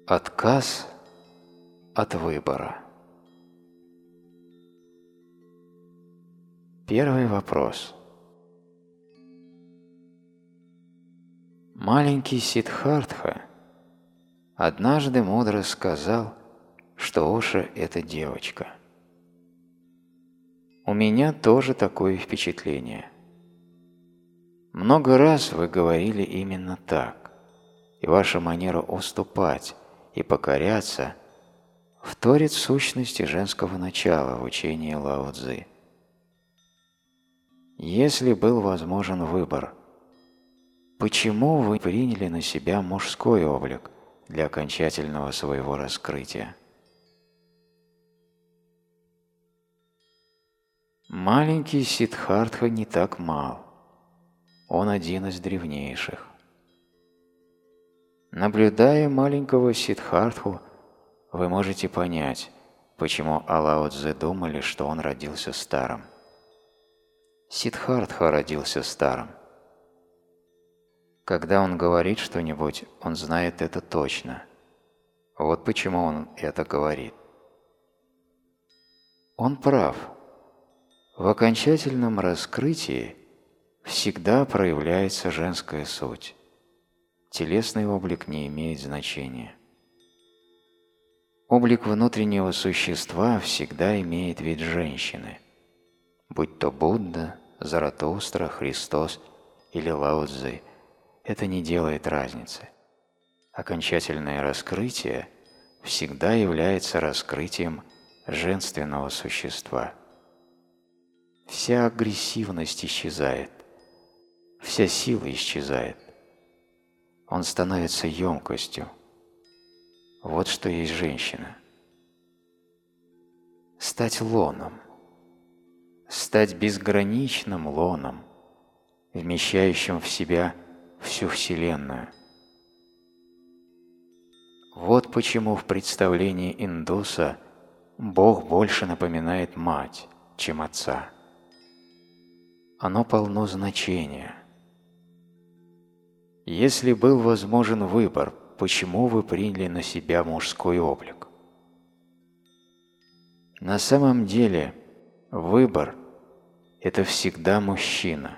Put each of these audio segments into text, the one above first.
Отказ от выбора. Первый вопрос. Маленький Сиддхартха однажды мудро сказал, что Оша – это девочка. У меня тоже такое впечатление. Много раз вы говорили именно так, и ваша манера уступать и покоряться вторит сущности женского начала в учении Лао Цзы. Если был возможен выбор, почему вы приняли на себя мужской облик для окончательного своего раскрытия? Маленький Сиддхартха не так мал. Он один из древнейших. Наблюдая маленького Сиддхартху, вы можете понять, почему о Лао Цзэ думали, что он родился старым. Сиддхартха родился старым. Когда он говорит что-нибудь, он знает это точно. Вот почему он это говорит. Он прав. В окончательном раскрытии всегда проявляется женская суть. Телесный облик не имеет значения. Облик внутреннего существа всегда имеет вид женщины, будь то Будда, Заратустра, Христос или Лао Цзы. Это не делает разницы. Окончательное раскрытие всегда является раскрытием женственного существа. Вся агрессивность исчезает, вся сила исчезает. Он становится емкостью. Вот что есть женщина. Стать лоном, стать безграничным лоном, вмещающим в себя всю Вселенную. Вот почему в представлении индуса Бог больше напоминает мать, чем отца. Оно полно значения. Если был возможен выбор, почему вы приняли на себя мужской облик? На самом деле, выбор – это всегда мужчина.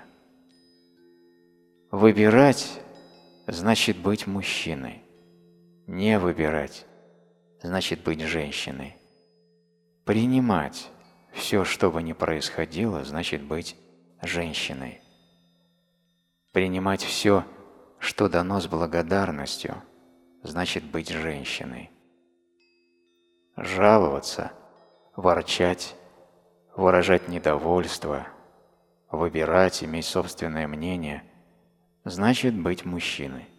Выбирать – значит быть мужчиной. Не выбирать – значит быть женщиной. Принимать все, что бы ни происходило, значит быть женщиной. Принимать все, что дано с благодарностью, значит быть женщиной. Жаловаться, ворчать, выражать недовольство, выбирать, иметь собственное мнение, значит быть мужчиной.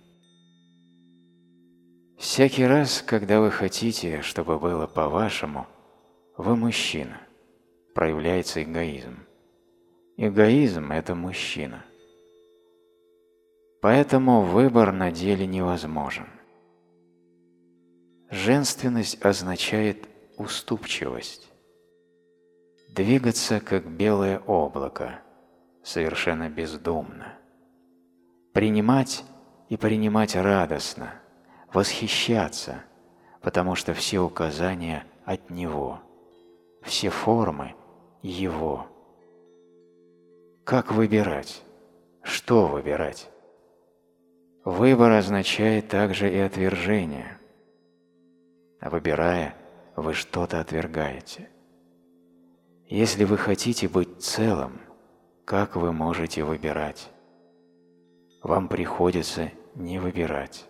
Всякий раз, когда вы хотите, чтобы было по-вашему, вы мужчина, проявляется эгоизм. Эгоизм – это мужчина. Поэтому выбор на деле невозможен. Женственность означает уступчивость. Двигаться, как белое облако, совершенно бездумно. Принимать и принимать радостно, восхищаться, потому что все указания от Него, все формы Его. Как выбирать? Что выбирать? Выбор означает также и отвержение. Выбирая, вы что-то отвергаете. Если вы хотите быть целым, как вы можете выбирать? Вам приходится не выбирать.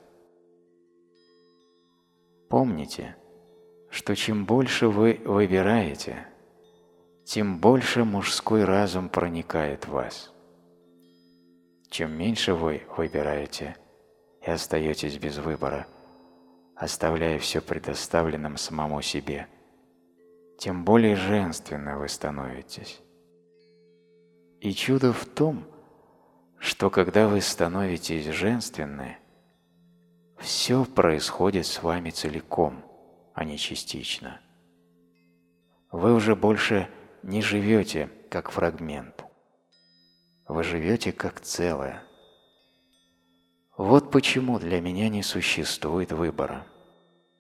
Помните, что чем больше вы выбираете, тем больше мужской разум проникает в вас. Чем меньше вы выбираете и остаетесь без выбора, оставляя все предоставленным самому себе, тем более женственно вы становитесь. И чудо в том, что когда вы становитесь женственны, все происходит с вами целиком, а не частично. Вы уже больше не живете как фрагмент. Вы живете как целое. Вот почему для меня не существует выбора.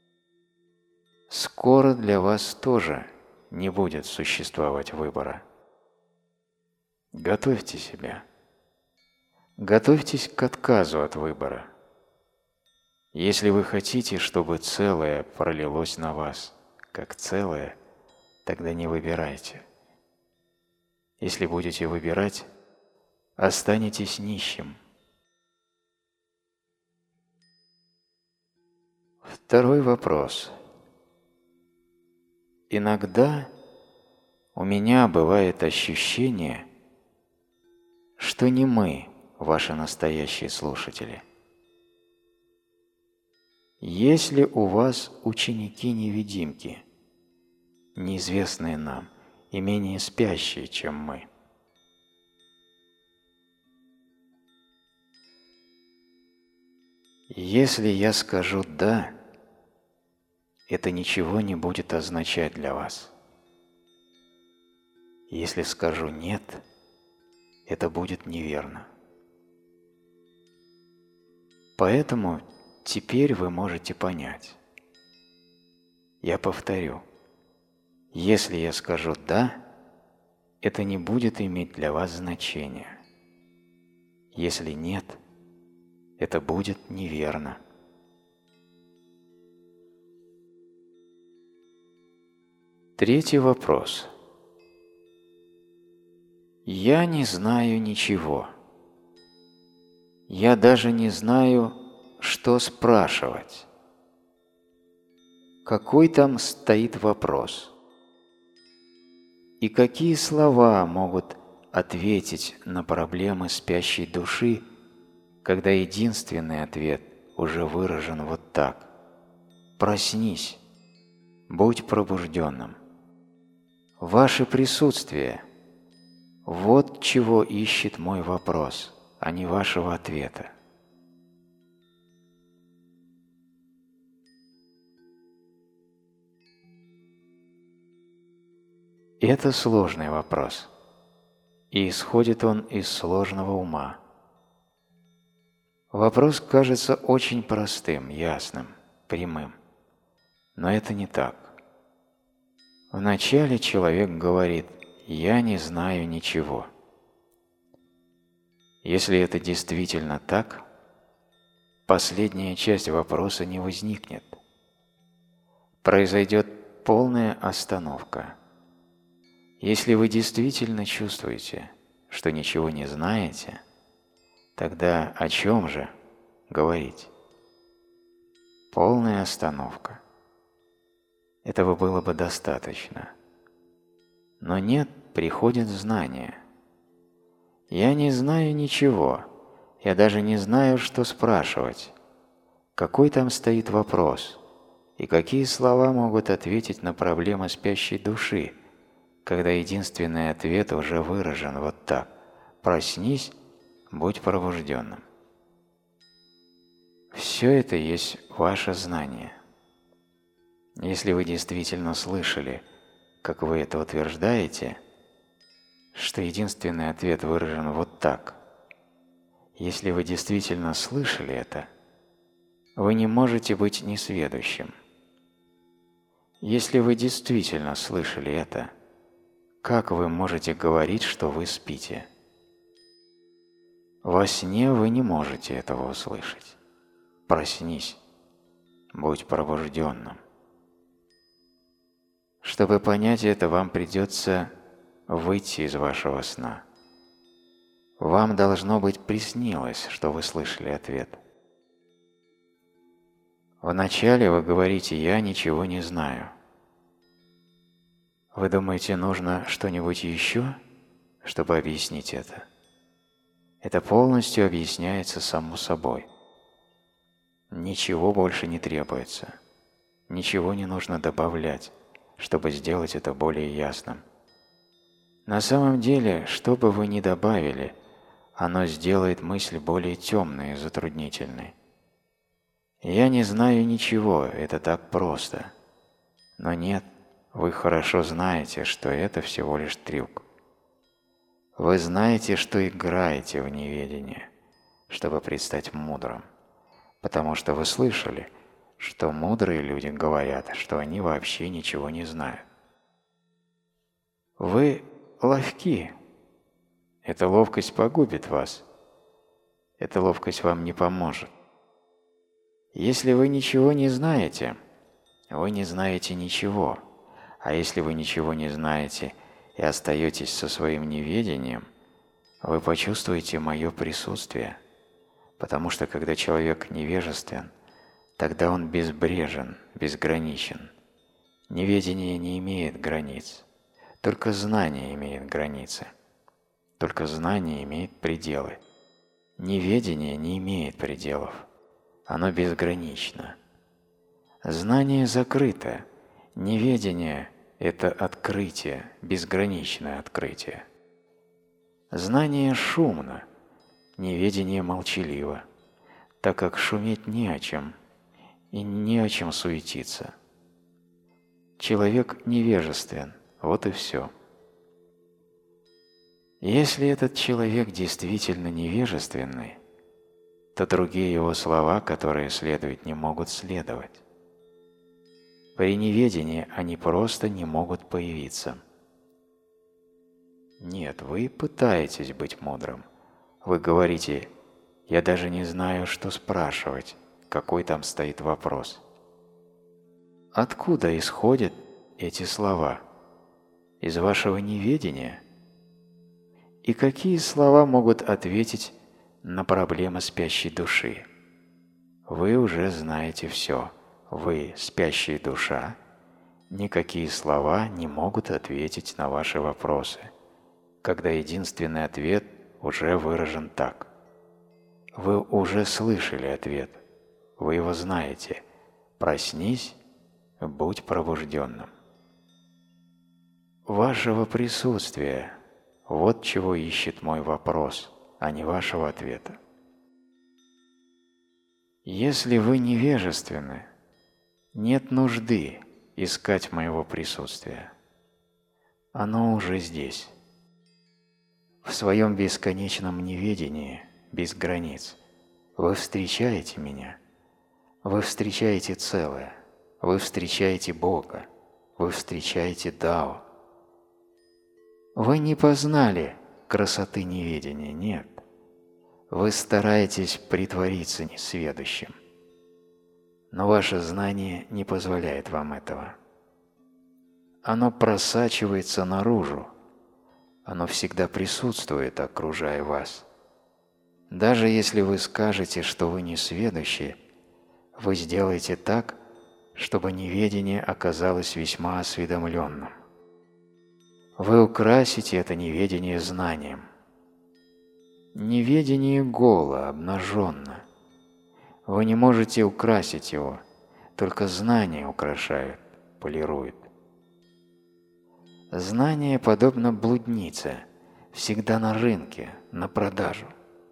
скоро для вас тоже не будет существовать выбора. Готовьте себя. Готовьтесь к отказу от выбора. Если вы хотите, чтобы целое пролилось на вас, как целое, тогда не выбирайте. Если будете выбирать, останетесь нищим. Второй вопрос. Иногда у меня бывает ощущение, что не мы ваши настоящие слушатели. Есть ли у вас ученики-невидимки, неизвестные нам и менее спящие, чем мы? Если я скажу «да», это ничего не будет означать для вас. Если скажу «нет», это будет неверно. Поэтому теперь вы можете понять. Я повторю. Если я скажу «да», это не будет иметь для вас значения. Если нет, это будет неверно. Третий вопрос. Я не знаю ничего. Я даже не знаю, что спрашивать. Какой там стоит вопрос? И какие слова могут ответить на проблемы спящей души, когда единственный ответ уже выражен вот так: проснись, будь пробужденным. Ваше присутствие – вот чего ищет мой вопрос, а не вашего ответа. Это сложный вопрос, и исходит он из сложного ума. Вопрос кажется очень простым, ясным, прямым, но это не так. Вначале человек говорит «я не знаю ничего». Если это действительно так, последняя часть вопроса не возникнет. Произойдет полная остановка. Если вы действительно чувствуете, что ничего не знаете, тогда о чем же говорить? Полная остановка. Этого было бы достаточно. Но нет, приходит знание. Я не знаю ничего, я даже не знаю, что спрашивать. Какой там стоит вопрос, и какие слова могут ответить на проблемы спящей души, когда единственный ответ уже выражен вот так: проснись, будь пробужденным. Все это есть ваше знание. Если вы действительно слышали, как вы это утверждаете, что единственный ответ выражен вот так, если вы действительно слышали это, вы не можете быть несведущим. Если вы действительно слышали это, как вы можете говорить, что вы спите? Во сне вы не можете этого услышать. Проснись, будь пробужденным. Чтобы понять это, вам придется выйти из вашего сна. Вам должно быть приснилось, что вы слышали ответ. Вначале вы говорите «я ничего не знаю». Вы думаете, нужно что-нибудь еще, чтобы объяснить это? Это полностью объясняется само собой. Ничего больше не требуется. Ничего не нужно добавлять, чтобы сделать это более ясным. На самом деле, что бы вы ни добавили, оно сделает мысль более темной и затруднительной. Я не знаю ничего, это так просто. Но нет, вы хорошо знаете, что это всего лишь трюк. Вы знаете, что играете в неведение, чтобы предстать мудрым, потому что вы слышали, что мудрые люди говорят, что они вообще ничего не знают. Вы ловки. Эта ловкость погубит вас. Эта ловкость вам не поможет. Если вы ничего не знаете, вы не знаете ничего. А если вы ничего не знаете и остаетесь со своим неведением, вы почувствуете мое присутствие. Потому что когда человек невежествен, тогда он безбрежен, безграничен. Неведение не имеет границ. Только знание имеет границы. Только знание имеет пределы. Неведение не имеет пределов. Оно безгранично. Знание закрыто. Неведение – это открытие, безграничное открытие. Знание шумно. Неведение молчаливо, так как шуметь не о чем, и не о чем суетиться. Человек невежествен, вот и все. Если этот человек действительно невежественный, то другие его слова, которые следуют, не могут следовать. При неведении они просто не могут появиться. Нет, вы пытаетесь быть мудрым. Вы говорите: «Я даже не знаю, что спрашивать, какой там стоит вопрос». Откуда исходят эти слова? Из вашего неведения? И какие слова могут ответить на проблемы спящей души? Вы уже знаете все. Вы, спящая душа, никакие слова не могут ответить на ваши вопросы, когда единственный ответ уже выражен так. Вы уже слышали ответ, вы его знаете. Проснись, будь пробужденным. Вашего присутствия – вот чего ищет мой вопрос, а не вашего ответа. Если вы невежественны, нет нужды искать моего присутствия. Оно уже здесь. В своем бесконечном неведении, без границ, вы встречаете меня, вы встречаете целое, вы встречаете Бога, вы встречаете Дао. Вы не познали красоты неведения, нет. Вы стараетесь притвориться несведущим. Но ваше знание не позволяет вам этого. Оно просачивается наружу. Оно всегда присутствует, окружая вас. Даже если вы скажете, что вы несведущи, вы сделаете так, чтобы неведение оказалось весьма осведомленным. Вы украсите это неведение знанием. Неведение голо, обнаженно. Вы не можете украсить его, только знание украшают, полируют. Знание подобно блуднице, всегда на рынке, на продажу.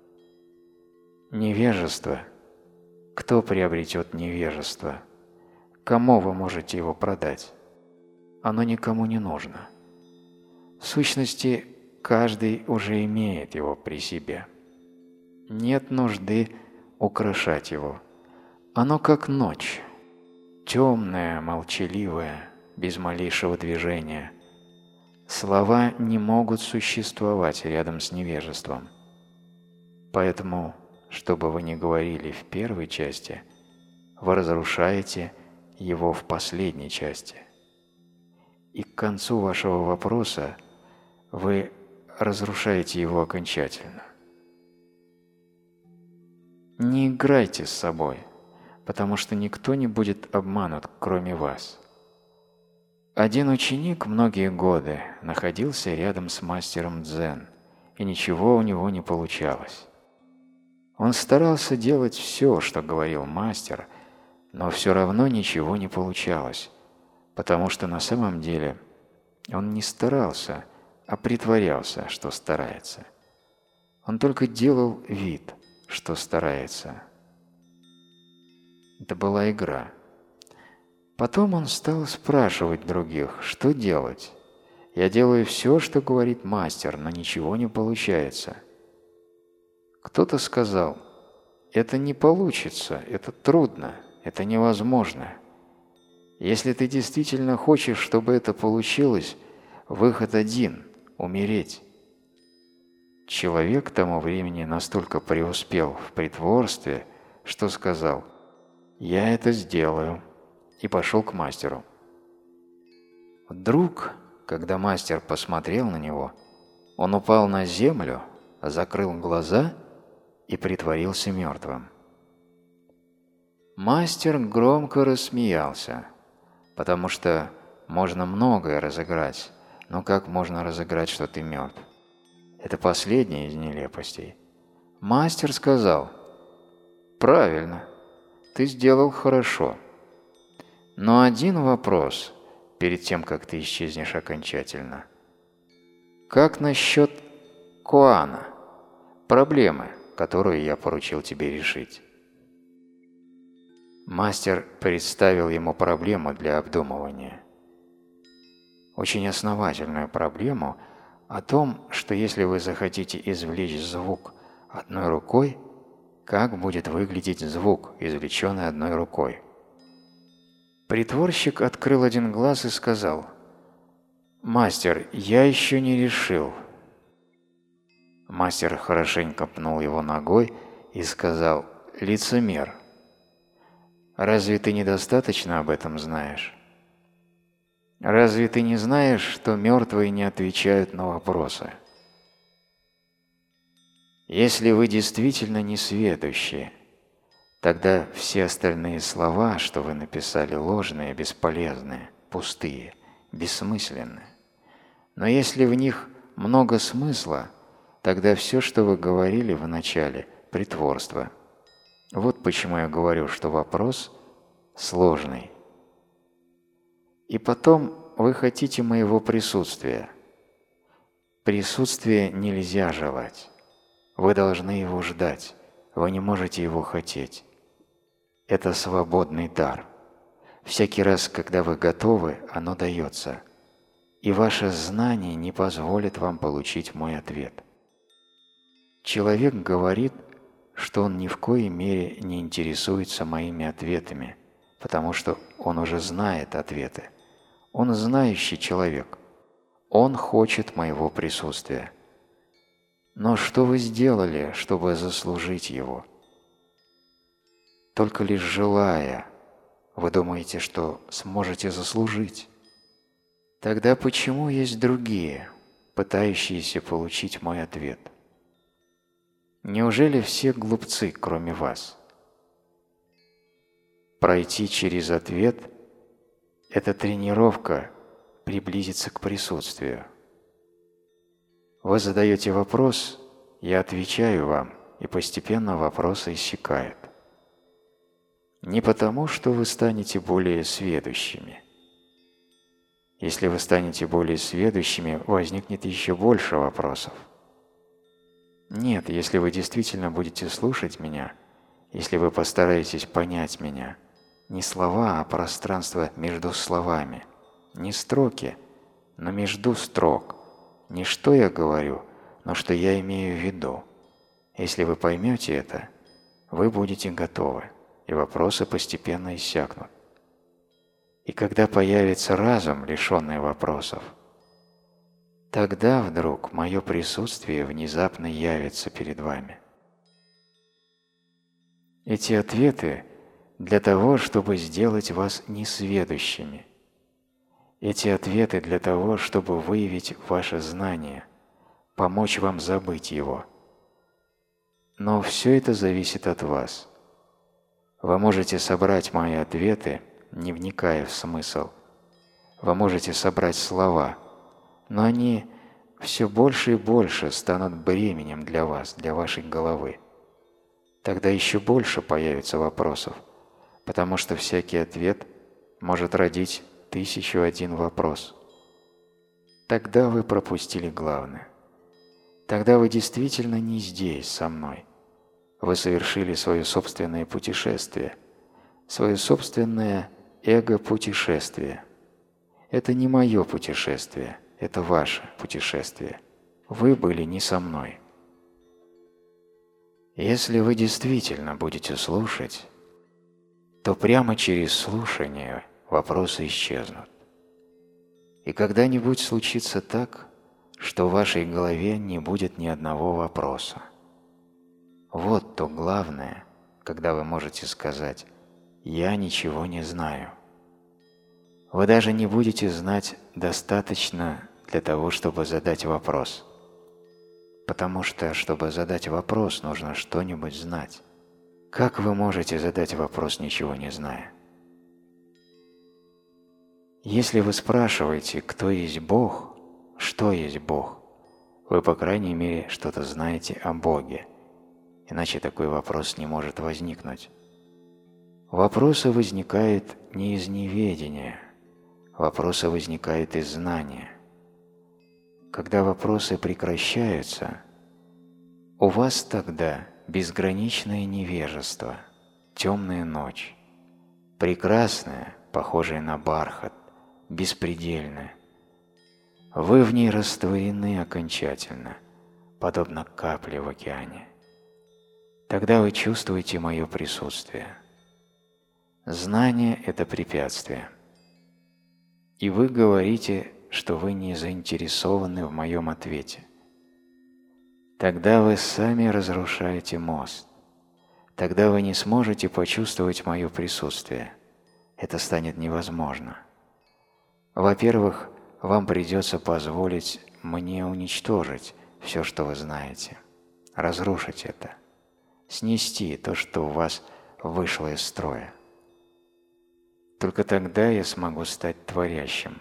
Невежество. Кто приобретет невежество? Кому вы можете его продать? Оно никому не нужно. В сущности, каждый уже имеет его при себе. Нет нужды украшать его. Оно как ночь, темная, молчаливая, без малейшего движения. Слова не могут существовать рядом с невежеством. Поэтому, что бы вы ни говорили в первой части, вы разрушаете его в последней части. И к концу вашего вопроса вы разрушаете его окончательно. Не играйте с собой, потому что никто не будет обманут, кроме вас. Один ученик многие годы находился рядом с мастером дзен, и ничего у него не получалось. Он старался делать все, что говорил мастер, но все равно ничего не получалось, потому что на самом деле он не старался, а притворялся, что старается. Он только делал вид, что старается. Это была игра. Потом он стал спрашивать других, что делать. Я делаю все, что говорит мастер, но ничего не получается. Кто-то сказал: это не получится, это трудно, Это невозможно. Если ты действительно хочешь, чтобы это получилось, выход один – умереть. Человек к тому времени настолько преуспел в притворстве, что сказал: «Я это сделаю», и пошел к мастеру. Вдруг, когда мастер посмотрел на него, он упал на землю, закрыл глаза и притворился мертвым. Мастер громко рассмеялся, потому что можно многое разыграть, но как можно разыграть, что ты мертв? Это последняя из нелепостей. Мастер сказал: «Правильно, ты сделал хорошо. Но один вопрос перед тем, как ты исчезнешь окончательно. Как насчет Куана, проблемы, которую я поручил тебе решить?» Мастер представил ему проблему для обдумывания. Очень основательную проблему о том, что если вы захотите извлечь звук одной рукой, как будет выглядеть звук, извлеченный одной рукой. Притворщик открыл один глаз и сказал: «Мастер, я еще не решил». Мастер хорошенько пнул его ногой и сказал: «Лицемер, разве ты недостаточно об этом знаешь? Разве ты не знаешь, что мертвые не отвечают на вопросы? Если вы действительно несведущие, тогда все остальные слова, что вы написали, ложные, бесполезные, пустые, бессмысленные. Но если в них много смысла, тогда все, что вы говорили в начале, притворство. Вот почему я говорю, что вопрос сложный. И потом вы хотите моего присутствия. Присутствия нельзя желать. Вы должны его ждать. Вы не можете его хотеть. Это свободный дар. Всякий раз, когда вы готовы, оно дается. И ваше знание не позволит вам получить мой ответ. Человек говорит, что он ни в коей мере не интересуется моими ответами, потому что он уже знает ответы. Он знающий человек. Он хочет моего присутствия. Но что вы сделали, чтобы заслужить его? Только лишь желая, вы думаете, что сможете заслужить. Тогда почему есть другие, пытающиеся получить мой ответ? Неужели все глупцы, кроме вас? Пройти через ответ – это тренировка приблизиться к присутствию. Вы задаете вопрос, я отвечаю вам, и постепенно вопрос иссякает. Не потому, что вы станете более сведущими. Если вы станете более сведущими, возникнет еще больше вопросов. Нет, если вы действительно будете слушать меня, если вы постараетесь понять меня, не слова, а пространство между словами, не строки, но между строк, не что я говорю, но что я имею в виду. Если вы поймете это, вы будете готовы, и вопросы постепенно иссякнут. И когда появится разум, лишенный вопросов, тогда вдруг мое присутствие внезапно явится перед вами. Эти ответы для того, чтобы сделать вас несведущими. Эти ответы для того, чтобы выявить ваше знание, помочь вам забыть его. Но все это зависит от вас. Вы можете собрать мои ответы, не вникая в смысл. Вы можете собрать слова, но они все больше и больше станут бременем для вас, для вашей головы. Тогда еще больше появится вопросов, потому что всякий ответ может родить 1001 вопрос. Тогда вы пропустили главное. Тогда вы действительно не здесь со мной. Вы совершили свое собственное путешествие, свое собственное эго-путешествие. Это не мое путешествие, это ваше путешествие. Вы были не со мной. Если вы действительно будете слушать, то прямо через слушание вопросы исчезнут. И когда-нибудь случится так, что в вашей голове не будет ни одного вопроса. Вот то главное, когда вы можете сказать «я ничего не знаю». Вы даже не будете знать достаточно для того, чтобы задать вопрос. Потому что, чтобы задать вопрос, нужно что-нибудь знать. Как вы можете задать вопрос, ничего не зная? Если вы спрашиваете, кто есть Бог, что есть Бог, вы, по крайней мере, что-то знаете о Боге, иначе такой вопрос не может возникнуть. Вопросы возникают не из неведения, вопросы возникают из знания. Когда вопросы прекращаются, у вас тогда безграничное невежество, темная ночь, прекрасная, похожая на бархат, беспредельная. Вы в ней растворены окончательно, подобно капле в океане. Тогда вы чувствуете мое присутствие. Знание – это препятствие. И вы говорите, что вы не заинтересованы в моем ответе. Тогда вы сами разрушаете мост. Тогда вы не сможете почувствовать мое присутствие. Это станет невозможно. Во-первых, вам придется позволить мне уничтожить все, что вы знаете, разрушить это, снести то, что у вас вышло из строя. Только тогда я смогу стать творящим.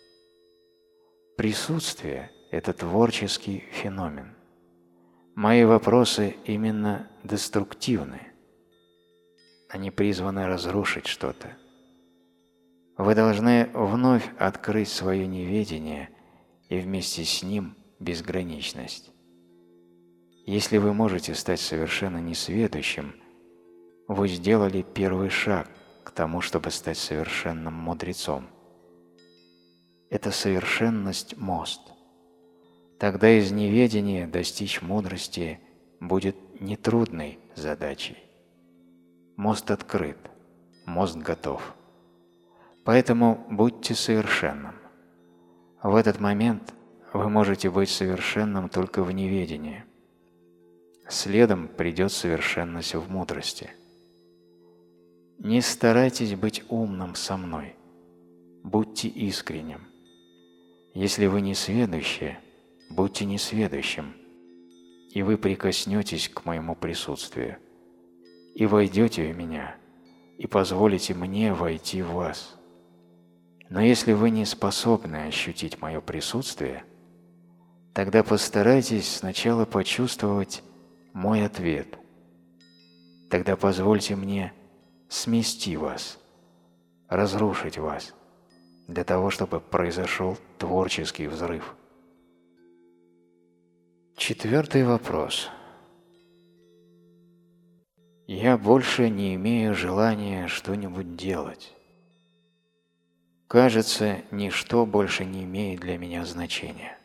Присутствие – это творческий феномен. Мои вопросы именно деструктивны. Они призваны разрушить что-то. Вы должны вновь открыть свое неведение и вместе с ним безграничность. Если вы можете стать совершенно несведущим, вы сделали первый шаг к тому, чтобы стать совершенным мудрецом. Это совершенность – мост. Тогда из неведения достичь мудрости будет нетрудной задачей. Мост открыт, мост готов. Поэтому будьте совершенным. В этот момент вы можете быть совершенным только в неведении. Следом придет совершенность в мудрости. Не старайтесь быть умным со мной. Будьте искренним. Если вы несведущие, будьте несведущим, и вы прикоснетесь к моему присутствию, и войдете в меня, и позволите мне войти в вас. Но если вы не способны ощутить мое присутствие, тогда постарайтесь сначала почувствовать мой ответ. Тогда позвольте мне смести вас, разрушить вас, для того, чтобы произошел творческий взрыв. Четвертый вопрос. Я больше не имею желания что-нибудь делать. Кажется, ничто больше не имеет для меня значения.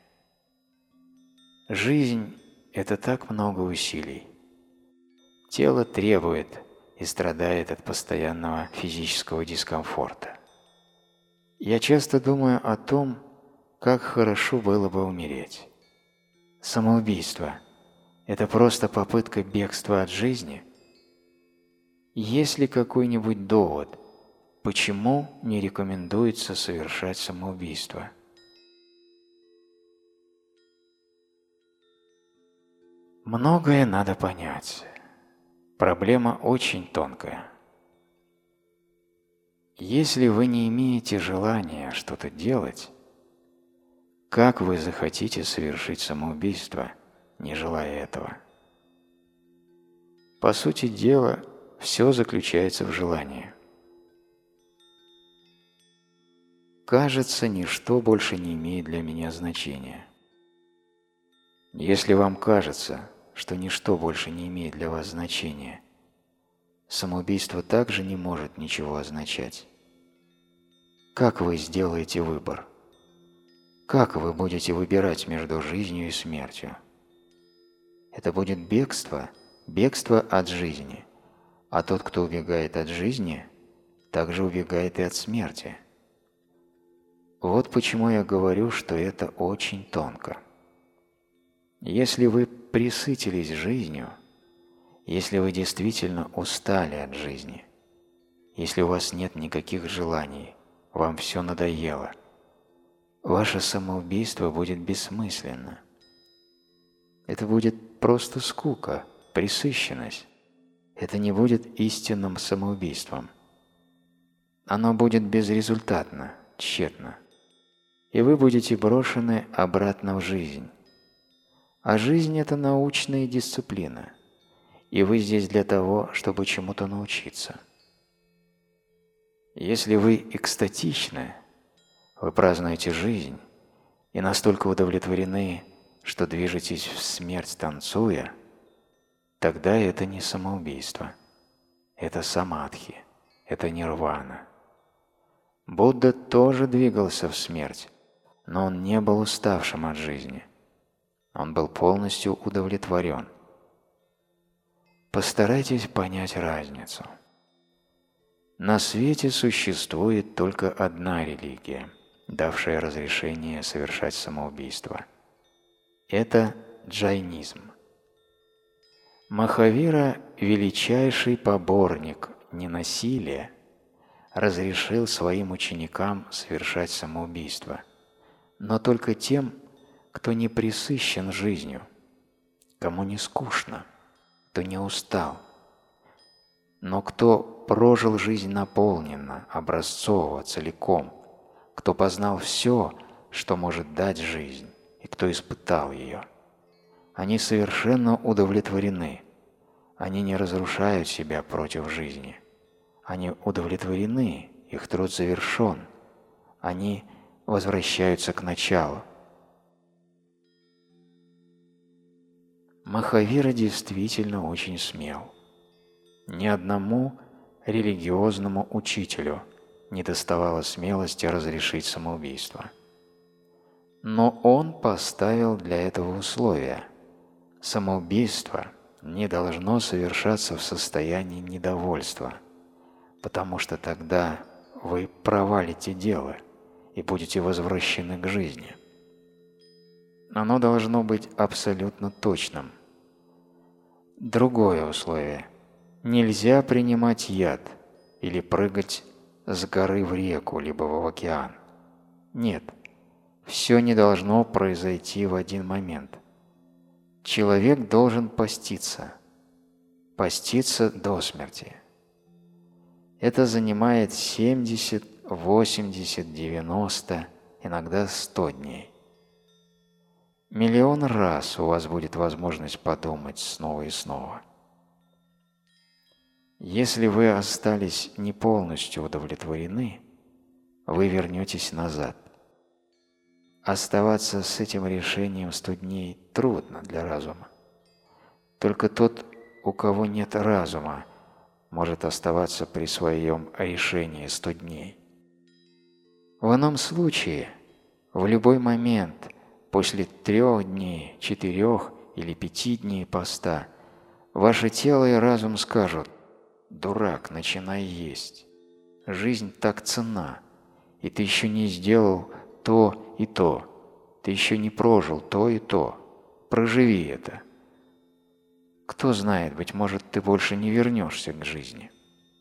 Жизнь – это так много усилий. Тело требует и страдает от постоянного физического дискомфорта. Я часто думаю о том, как хорошо было бы умереть. Самоубийство – это просто попытка бегства от жизни? Есть ли какой-нибудь довод, почему не рекомендуется совершать самоубийство? Многое надо понять. Проблема очень тонкая. Если вы не имеете желания что-то делать, как вы захотите совершить самоубийство, не желая этого? По сути дела, все заключается в желании. Кажется, ничто больше не имеет для меня значения. Если вам кажется, что ничто больше не имеет для вас значения, самоубийство также не может ничего означать. Как вы сделаете выбор? Как вы будете выбирать между жизнью и смертью? Это будет бегство от жизни, а тот, кто убегает от жизни, также убегает и от смерти. Вот почему я говорю, что это очень тонко. Если вы пресытились жизнью, если вы действительно устали от жизни, если у вас нет никаких желаний, вам все надоело, ваше самоубийство будет бессмысленно. Это будет просто скука, пресыщенность. Это не будет истинным самоубийством. Оно будет безрезультатно, тщетно. И вы будете брошены обратно в жизнь. А жизнь – это научная дисциплина. И вы здесь для того, чтобы чему-то научиться. Если вы экстатичны, вы празднуете жизнь и настолько удовлетворены, что движетесь в смерть танцуя, тогда это не самоубийство. Это самадхи, это нирвана. Будда тоже двигался в смерть, но он не был уставшим от жизни. Он был полностью удовлетворен. Постарайтесь понять разницу. На свете существует только одна религия, давшая разрешение совершать самоубийство. Это джайнизм. Махавира, величайший поборник ненасилия, разрешил своим ученикам совершать самоубийство, но только тем, кто не пресыщен жизнью, кому не скучно, кто не устал, но кто прожил жизнь наполненно, образцово, целиком, кто познал все, что может дать жизнь, и кто испытал ее. Они совершенно удовлетворены. Они не разрушают себя против жизни. Они удовлетворены, их труд завершен. Они возвращаются к началу. Махавира действительно очень смел. Ни одному религиозному учителю не доставало смелости разрешить самоубийство. Но он поставил для этого условия. Самоубийство не должно совершаться в состоянии недовольства, потому что тогда вы провалите дело и будете возвращены к жизни. Оно должно быть абсолютно точным. Другое условие. Нельзя принимать яд или прыгать с горы в реку, либо в океан. Нет, все не должно произойти в один момент. Человек должен поститься до смерти. Это занимает 70, 80, 90, иногда 100 дней. Миллион раз у вас будет возможность подумать снова и снова. Если вы остались не полностью удовлетворены, вы вернетесь назад. Оставаться с этим решением 100 дней трудно для разума. Только тот, у кого нет разума, может оставаться при своем решении 100 дней. В ином случае, в любой момент, после 3 дней, 4 или 5 дней поста, ваше тело и разум скажут: «Дурак, начинай есть. Жизнь так ценна, и ты еще не сделал то и то. Ты еще не прожил то и то. Проживи это. Кто знает, быть может, ты больше не вернешься к жизни».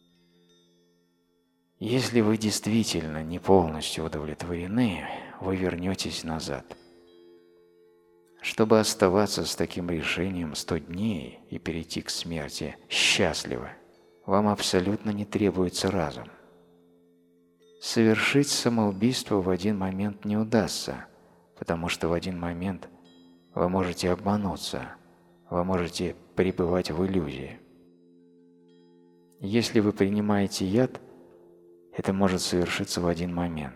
Если вы действительно не полностью удовлетворены, вы вернетесь назад. Чтобы оставаться с таким решением 100 дней и перейти к смерти счастливо, вам абсолютно не требуется разум. Совершить самоубийство в один момент не удастся, потому что в один момент вы можете обмануться, вы можете пребывать в иллюзии. Если вы принимаете яд, это может совершиться в один момент.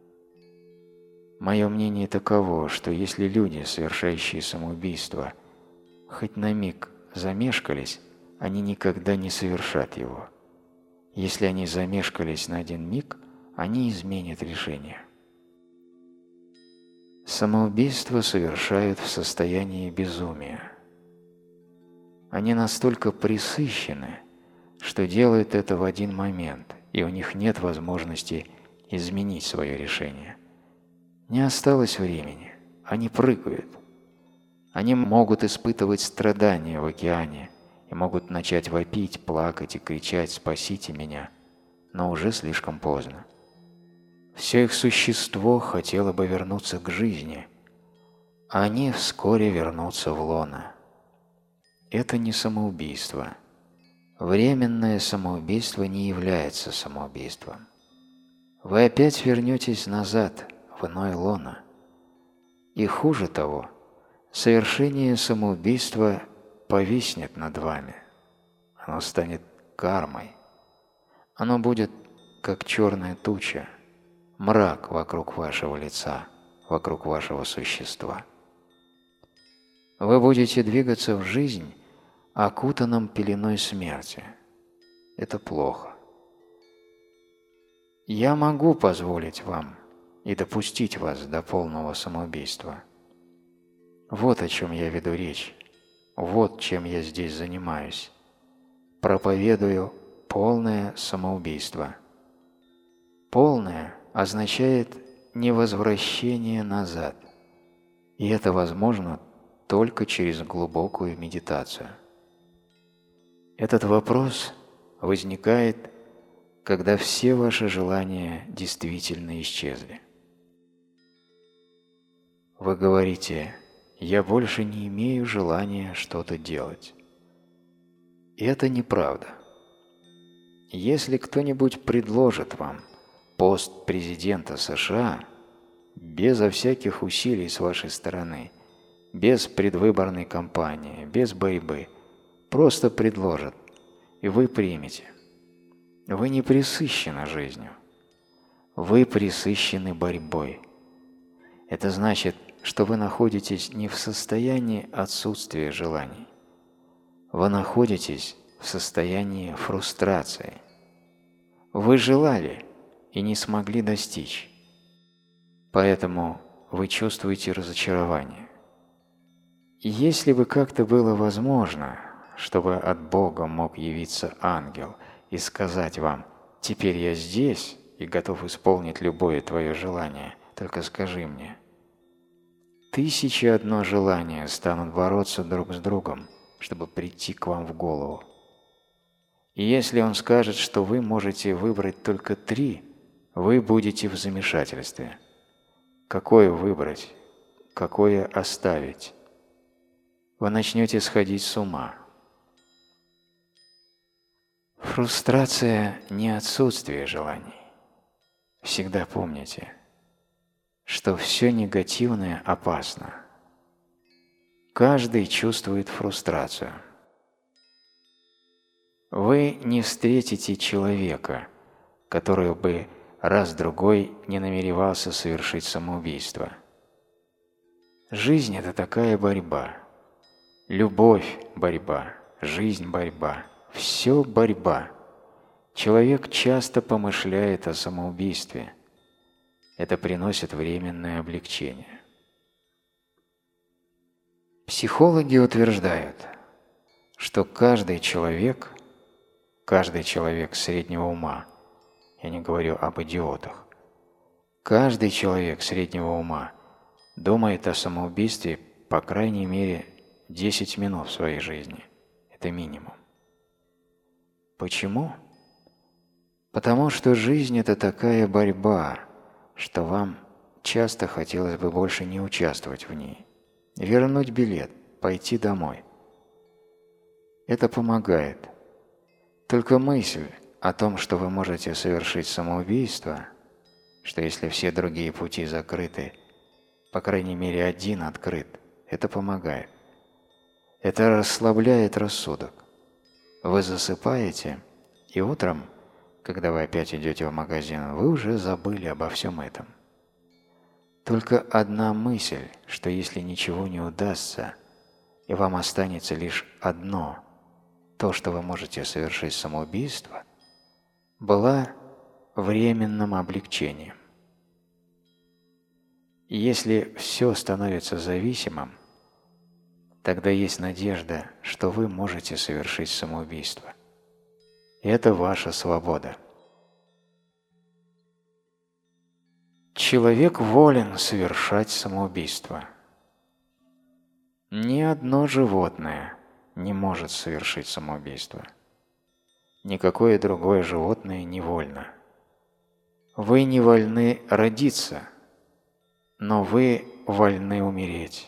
Мое мнение таково, что если люди, совершающие самоубийство, хоть на миг замешкались, они никогда не совершат его. Если они замешкались на один миг, они изменят решение. Самоубийство совершают в состоянии безумия. Они настолько пресыщены, что делают это в один момент и у них нет возможности изменить свое решение. Не осталось времени, они прыгают. Они могут испытывать страдания в океане и могут начать вопить, плакать и кричать «Спасите меня!», но уже слишком поздно. Все их существо хотело бы вернуться к жизни, а они вскоре вернутся в лоно. Это не самоубийство. Временное самоубийство не является самоубийством. Вы опять вернетесь назад, в иное лоно. И хуже того, совершение самоубийства повиснет над вами. Оно станет кармой. Оно будет, как черная туча, мрак вокруг вашего лица, вокруг вашего существа. Вы будете двигаться в жизнь, окутанном пеленой смерти. Это плохо. Я могу позволить вам и допустить вас до полного самоубийства. Вот о чем я веду речь. Вот чем я здесь занимаюсь. Проповедую полное самоубийство. Полное означает невозвращение назад. И это возможно только через глубокую медитацию. Этот вопрос возникает, когда все ваши желания действительно исчезли. Вы говорите: «Я больше не имею желания что-то делать». И это неправда. Если кто-нибудь предложит вам пост президента США безо всяких усилий с вашей стороны, без предвыборной кампании, без борьбы, просто предложат, и вы примете. Вы не пресыщены жизнью. Вы пресыщены борьбой. Это значит, что вы находитесь не в состоянии отсутствия желаний. Вы находитесь в состоянии фрустрации. Вы желали и не смогли достичь. Поэтому вы чувствуете разочарование. И если бы как-то было возможно, чтобы от Бога мог явиться ангел и сказать вам: «Теперь я здесь и готов исполнить любое твое желание, только скажи мне», 1001 желания станут бороться друг с другом, чтобы прийти к вам в голову. И если он скажет, что вы можете выбрать только 3, вы будете в замешательстве. Какое выбрать? Какое оставить? Вы начнете сходить с ума. Фрустрация – не отсутствие желаний. Всегда помните, что все негативное опасно. Каждый чувствует фрустрацию. Вы не встретите человека, который бы раз-другой не намеревался совершить самоубийство. Жизнь – это такая борьба. Любовь – борьба, жизнь – борьба, все борьба. Человек часто помышляет о самоубийстве. Это приносит временное облегчение. Психологи утверждают, что каждый человек среднего ума, я не говорю об идиотах, каждый человек среднего ума думает о самоубийстве по крайней мере 10 минут в своей жизни. Это минимум. Почему? Потому что жизнь – это такая борьба, что вам часто хотелось бы больше не участвовать в ней. Вернуть билет, пойти домой. Это помогает. Только мысль о том, что вы можете совершить самоубийство, что если все другие пути закрыты, по крайней мере один открыт, это помогает. Это расслабляет рассудок. Вы засыпаете, и утром, когда вы опять идете в магазин, вы уже забыли обо всем этом. Только одна мысль, что если ничего не удастся, и вам останется лишь одно, то, что вы можете совершить самоубийство, была временным облегчением. Если все становится зависимым, тогда есть надежда, что вы можете совершить самоубийство. И это ваша свобода. Человек волен совершать самоубийство. Ни одно животное не может совершить самоубийство. Никакое другое животное не вольно. Вы не вольны родиться, но вы вольны умереть.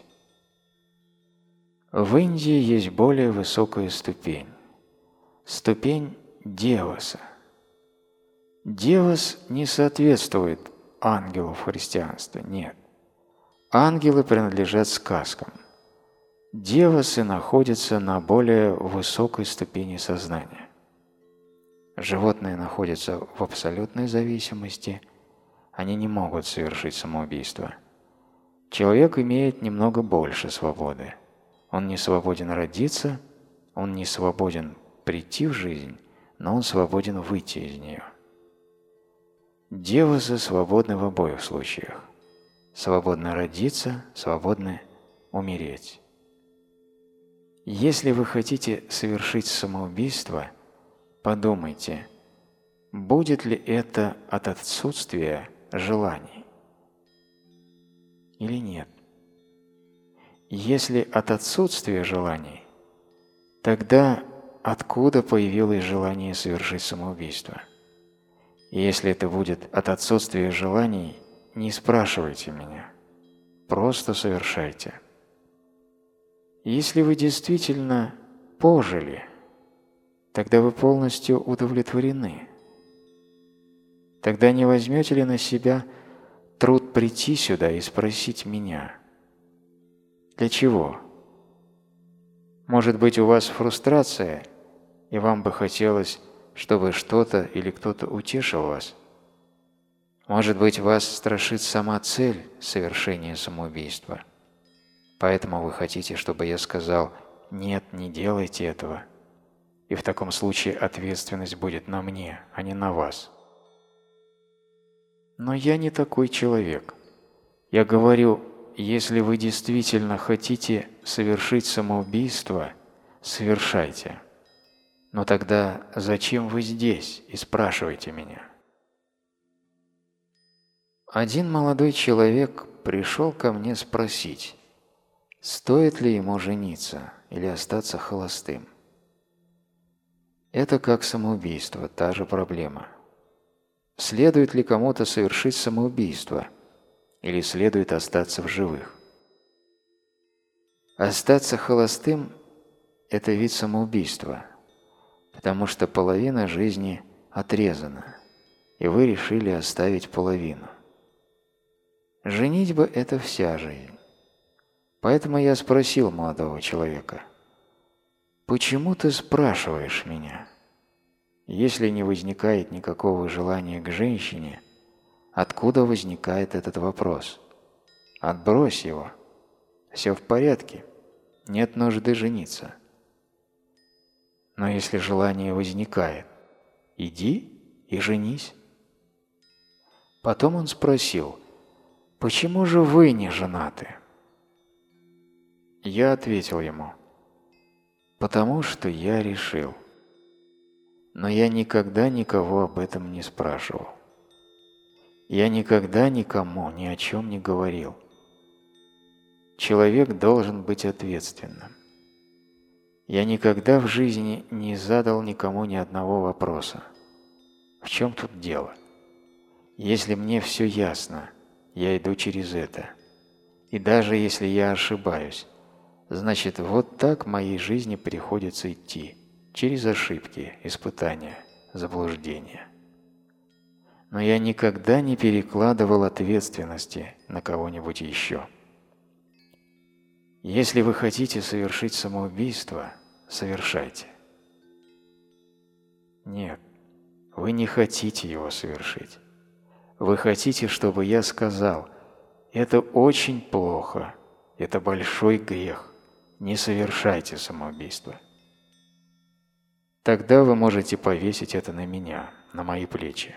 В Индии есть более высокая ступень. Ступень Деваса. Девас не соответствует ангелу в христианстве, нет. Ангелы принадлежат сказкам. Девасы находятся на более высокой ступени сознания. Животные находятся в абсолютной зависимости, они не могут совершить самоубийство. Человек имеет немного больше свободы. Он не свободен родиться, он не свободен прийти в жизнь, но он свободен выйти из нее. Девасы свободны в обоих случаях. Свободны родиться, свободны умереть. Если вы хотите совершить самоубийство, подумайте, будет ли это от отсутствия желаний или нет. Если от отсутствия желаний, тогда откуда появилось желание совершить самоубийство? И если это будет от отсутствия желаний, не спрашивайте меня, просто совершайте. Если вы действительно пожили, тогда вы полностью удовлетворены. Тогда не возьмете ли на себя труд прийти сюда и спросить меня? Для чего? Может быть, у вас фрустрация, и вам бы хотелось, чтобы что-то или кто-то утешил вас? Может быть, вас страшит сама цель совершения самоубийства. Поэтому вы хотите, чтобы я сказал «нет, не делайте этого», и в таком случае ответственность будет на мне, а не на вас. Но я не такой человек. Я говорю, если вы действительно хотите совершить самоубийство, совершайте. Но тогда зачем вы здесь и спрашиваете меня? Один молодой человек пришел ко мне спросить, стоит ли ему жениться или остаться холостым. Это как самоубийство, та же проблема. Следует ли кому-то совершить самоубийство или следует остаться в живых? Остаться холостым – это вид самоубийства, потому что половина жизни отрезана, и вы решили оставить половину. Женитьба – это вся жизнь. Поэтому я спросил молодого человека, «Почему ты спрашиваешь меня? Если не возникает никакого желания к женщине, откуда возникает этот вопрос? Отбрось его. Все в порядке, нет нужды жениться. Но если желание возникает, иди и женись». Потом он спросил, «Почему же вы не женаты?» Я ответил ему, «Потому что я решил». Но я никогда никого об этом не спрашивал. Я никогда никому ни о чем не говорил. Человек должен быть ответственным. Я никогда в жизни не задал никому ни одного вопроса. В чем тут дело? Если мне все ясно, я иду через это. И даже если я ошибаюсь, значит, вот так моей жизни приходится идти, через ошибки, испытания, заблуждения. Но я никогда не перекладывал ответственности на кого-нибудь еще. Если вы хотите совершить самоубийство, совершайте. Нет, вы не хотите его совершить. Вы хотите, чтобы я сказал, это очень плохо, это большой грех, не совершайте самоубийство. Тогда вы можете повесить это на меня, на мои плечи.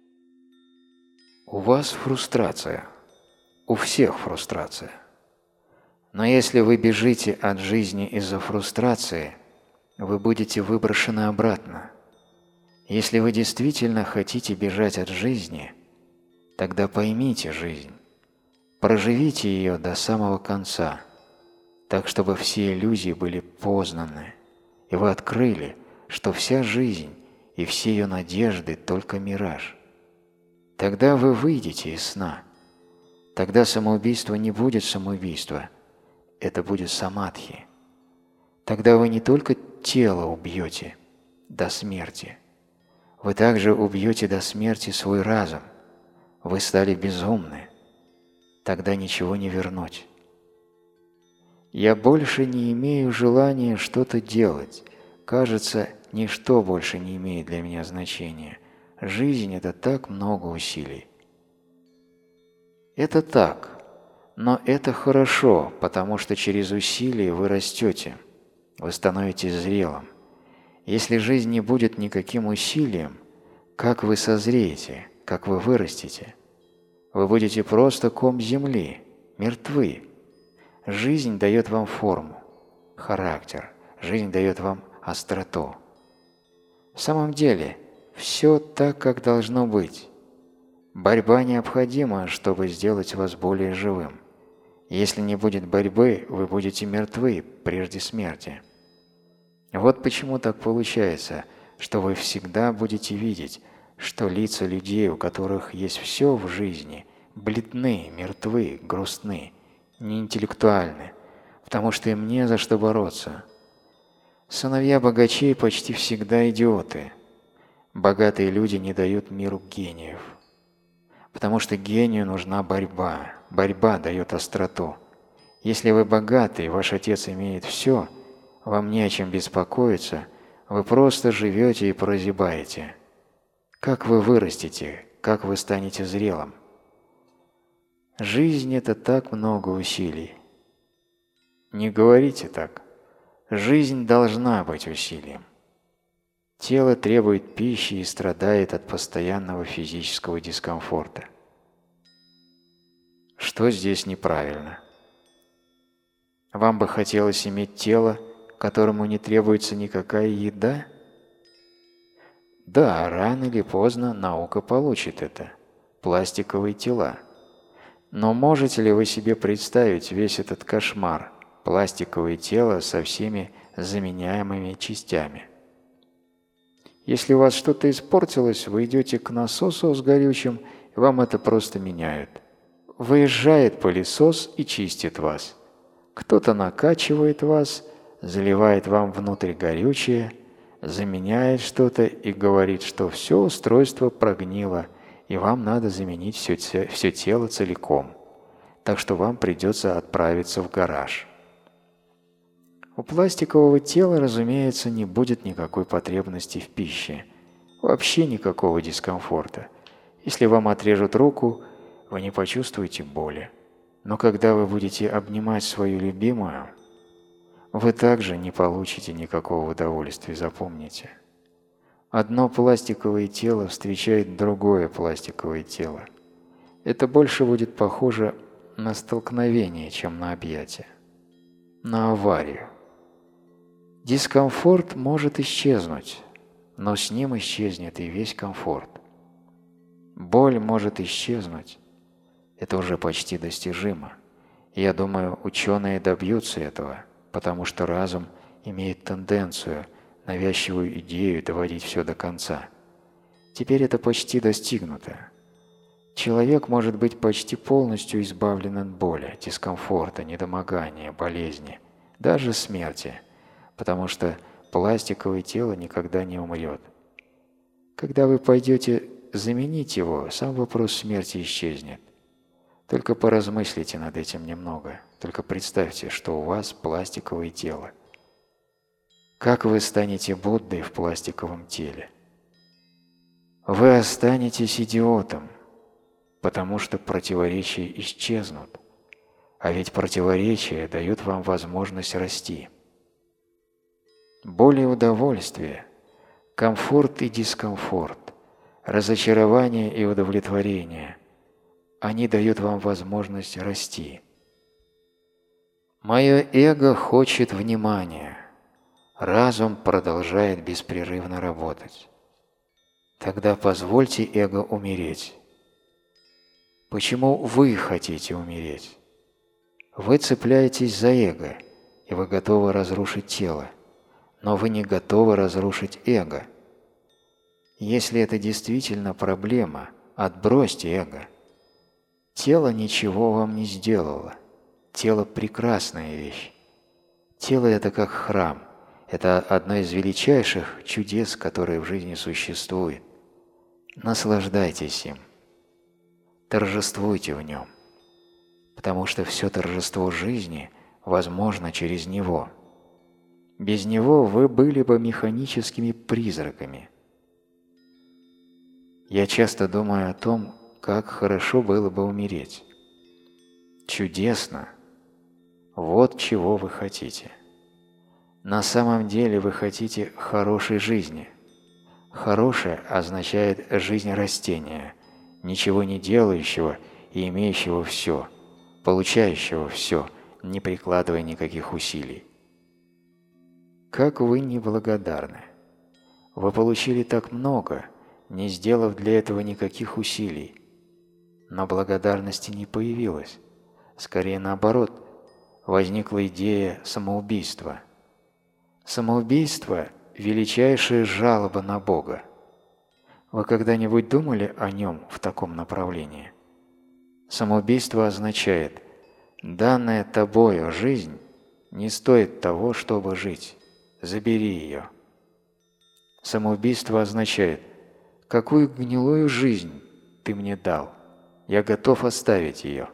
У вас фрустрация, у всех фрустрация. Но если вы бежите от жизни из-за фрустрации, вы будете выброшены обратно. Если вы действительно хотите бежать от жизни, Тогда поймите жизнь, проживите ее до самого конца, так чтобы все иллюзии были познаны, и вы открыли, что вся жизнь и все ее надежды – только мираж. Тогда вы выйдете из сна. Тогда самоубийство не будет самоубийства, это будет самадхи. Тогда вы не только тело убьете до смерти, вы также убьете до смерти свой разум. Вы стали безумны, тогда ничего не вернуть. Я больше не имею желания что-то делать. Кажется, ничто больше не имеет для меня значения. Жизнь – это так много усилий. Это так, но это хорошо, потому что через усилия вы растете, вы становитесь зрелым. Если жизнь не будет никаким усилием, как вы созреете, как вы вырастете? Вы будете просто ком земли, мертвы. Жизнь дает вам форму, характер, жизнь дает вам остроту. В самом деле, все так, как должно быть. Борьба необходима, чтобы сделать вас более живым. Если не будет борьбы, вы будете мертвы прежде смерти. Вот почему так получается, что вы всегда будете видеть, что лица людей, у которых есть все в жизни, бледны, мертвы, грустны, неинтеллектуальны, потому что им не за что бороться. Сыновья богачей почти всегда идиоты. Богатые люди не дают миру гениев, потому что гению нужна борьба. Борьба дает остроту. Если вы богаты, и ваш отец имеет все, вам не о чем беспокоиться, вы просто живете и прозябаете. Как вы вырастете, как вы станете зрелым? Жизнь – это так много усилий. Не говорите так. Жизнь должна быть усилием. Тело требует пищи и страдает от постоянного физического дискомфорта. Что здесь неправильно? Вам бы хотелось иметь тело, которому не требуется никакая еда? Да, рано или поздно наука получит это – пластиковые тела. Но можете ли вы себе представить весь этот кошмар – пластиковое тело со всеми заменяемыми частями? Если у вас что-то испортилось, вы идете к насосу с горючим, и вам это просто меняют. Выезжает пылесос и чистит вас. Кто-то накачивает вас, заливает вам внутрь горючее, заменяет что-то и говорит, что все устройство прогнило, и вам надо заменить все тело целиком, так что вам придется отправиться в гараж. У пластикового тела, разумеется, не будет никакой потребности в пище, вообще никакого дискомфорта. Если вам отрежут руку, вы не почувствуете боли. Но когда вы будете обнимать свою любимую, вы также не получите никакого удовольствия, запомните. Одно пластиковое тело встречает другое пластиковое тело. Это больше будет похоже на столкновение, чем на объятие, на аварию. Дискомфорт может исчезнуть, но с ним исчезнет и весь комфорт. Боль может исчезнуть. Это уже почти достижимо. Я думаю, ученые добьются этого, потому что разум имеет тенденцию, навязчивую идею доводить все до конца. Теперь это почти достигнуто. Человек может быть почти полностью избавлен от боли, дискомфорта, недомогания, болезни, даже смерти, потому что пластиковое тело никогда не умрет. Когда вы пойдете заменить его, сам вопрос смерти исчезнет. Только поразмыслите над этим немного, только представьте, что у вас пластиковое тело. Как вы станете Буддой в пластиковом теле? Вы останетесь идиотом, потому что противоречия исчезнут, а ведь противоречия дают вам возможность расти. Боль и удовольствие, комфорт и дискомфорт, разочарование и удовлетворение – они дают вам возможность расти. Мое эго хочет внимания. Разум продолжает беспрерывно работать. Тогда позвольте эго умереть. Почему вы хотите умереть? Вы цепляетесь за эго, и вы готовы разрушить тело, но вы не готовы разрушить эго. Если это действительно проблема, отбросьте эго. Тело ничего вам не сделало. Тело – прекрасная вещь. Тело – это как храм. Это одно из величайших чудес, которые в жизни существуют. Наслаждайтесь им. Торжествуйте в нем. Потому что все торжество жизни возможно через него. Без него вы были бы механическими призраками. Я часто думаю о том, как хорошо было бы умереть. Чудесно. Вот чего вы хотите. На самом деле вы хотите хорошей жизни. Хорошее означает жизнь растения, ничего не делающего и имеющего все, получающего все, не прикладывая никаких усилий. Как вы неблагодарны! Вы получили так много, не сделав для этого никаких усилий. Но благодарности не появилось. Скорее наоборот, возникла идея самоубийства. Самоубийство – величайшая жалоба на Бога. Вы когда-нибудь думали о нем в таком направлении? Самоубийство означает: данная тобою жизнь не стоит того, чтобы жить. Забери ее. Самоубийство означает: какую гнилую жизнь ты мне дал, я готов оставить ее.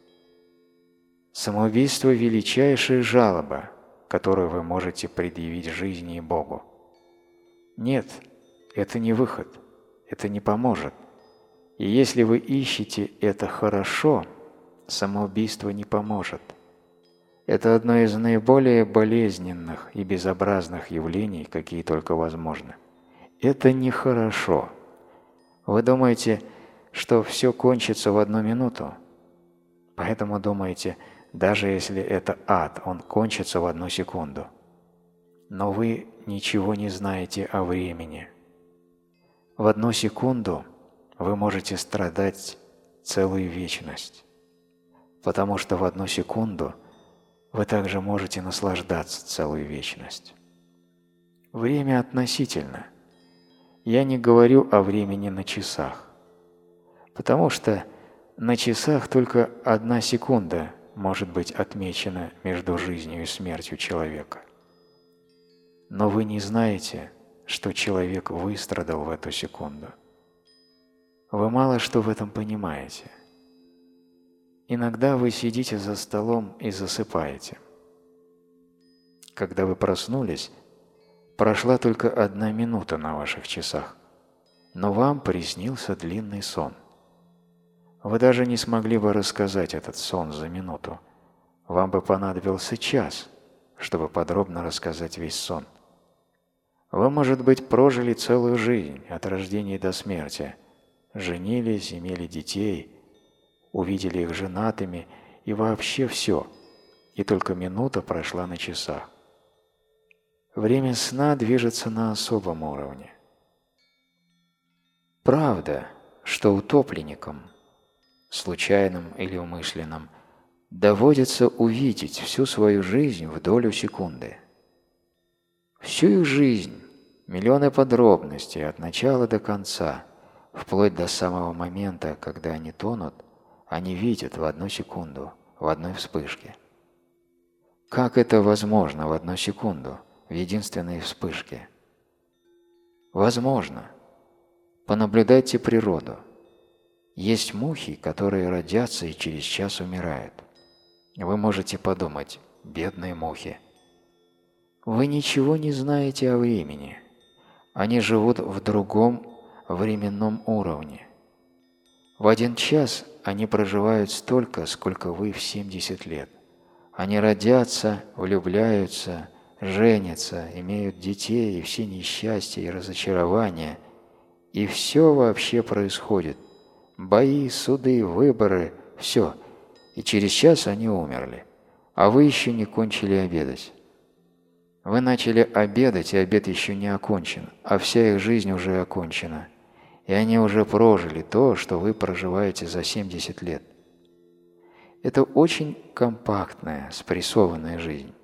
Самоубийство – величайшая жалоба, которую вы можете предъявить жизни и Богу. Нет, это не выход, это не поможет. И если вы ищете это хорошо, самоубийство не поможет. Это одно из наиболее болезненных и безобразных явлений, какие только возможны. Это нехорошо. Вы думаете, что все кончится в одну минуту? Поэтому думаете, даже если это ад, он кончится в 1 секунду. Но вы ничего не знаете о времени. В 1 секунду вы можете страдать целую вечность, потому что в 1 секунду вы также можете наслаждаться целую вечность. Время относительно. Я не говорю о времени на часах, потому что на часах только 1 секунда может быть отмечена между жизнью и смертью человека. Но вы не знаете, что человек выстрадал в эту секунду. Вы мало что в этом понимаете. Иногда вы сидите за столом и засыпаете. Когда вы проснулись, прошла только 1 минута на ваших часах, но вам приснился длинный сон. Вы даже не смогли бы рассказать этот сон за минуту. Вам бы понадобился час, чтобы подробно рассказать весь сон. Вы, может быть, прожили целую жизнь от рождения до смерти, женились, имели детей, увидели их женатыми и вообще все, и только минута прошла на часах. Время сна движется на особом уровне. Правда, что утопленникам, случайным или умышленным, доводится увидеть всю свою жизнь в долю секунды. Всю их жизнь, миллионы подробностей от начала до конца, вплоть до самого момента, когда они тонут, они видят в 1 секунду, в одной вспышке. Как это возможно в 1 секунду, в единственной вспышке? Возможно. Понаблюдайте природу. Есть мухи, которые родятся и через час умирают. Вы можете подумать: бедные мухи. Вы ничего не знаете о времени. Они живут в другом временном уровне. В 1 час они проживают столько, сколько вы в 70 лет. Они родятся, влюбляются, женятся, имеют детей, и все несчастья и разочарования. И все вообще происходит. Бои, суды, выборы – все. И через час они умерли. А вы еще не кончили обедать. Вы начали обедать, и обед еще не окончен, а вся их жизнь уже окончена. и они уже прожили то, что вы проживаете за 70 лет. Это очень компактная, спрессованная жизнь.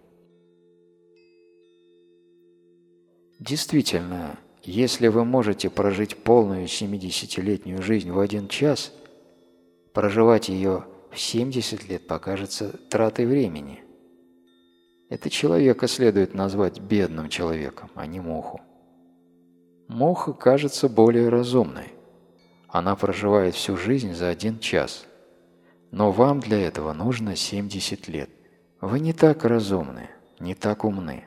Действительно, если вы можете прожить полную 70-летнюю жизнь в 1 час, проживать ее в 70 лет покажется тратой времени. Это человека следует назвать бедным человеком, а не муху. Муха кажется более разумной. Она проживает всю жизнь за 1 час. Но вам для этого нужно 70 лет. Вы не так разумны, не так умны.